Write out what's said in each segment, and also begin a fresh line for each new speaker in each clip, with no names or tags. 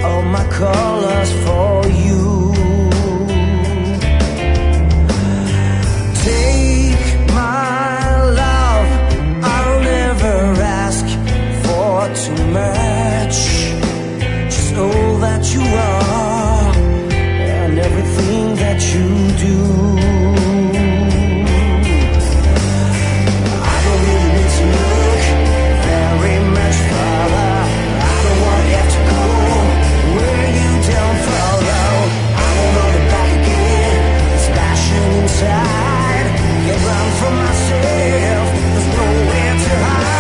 all my colors for you. Take my love, I'll never ask for too much. Just know that you are, and everything that you do. Get run from myself, there's nowhere to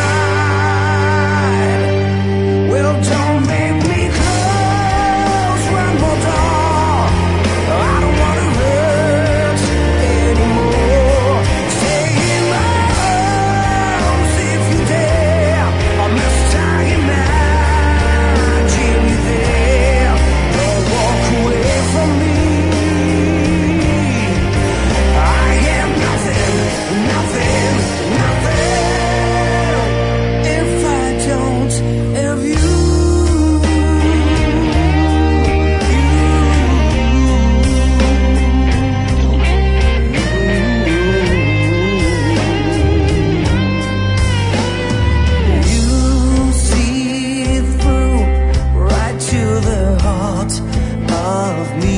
hide. Well, don't make me close one more door. I don't wanna hurt anymore. Stay in my arms if you dare. I'm just talking, imagine you there. Don't walk away from me. Nothing, if I don't have you. You see through right to the heart of me.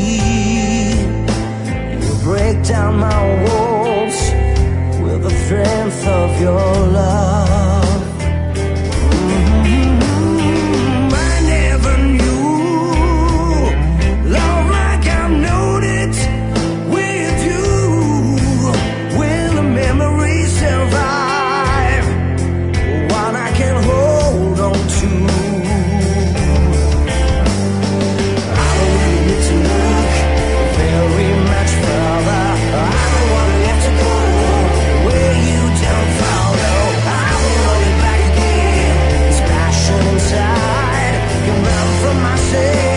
You break down my walls with the strength of your love. I never knew love like I've known it with you. Will the memories survive? One I can hold on to. I don't really need to look very much further. I don't want to have to go where you don't follow. I will hold it back again. This passion inside can run from myself.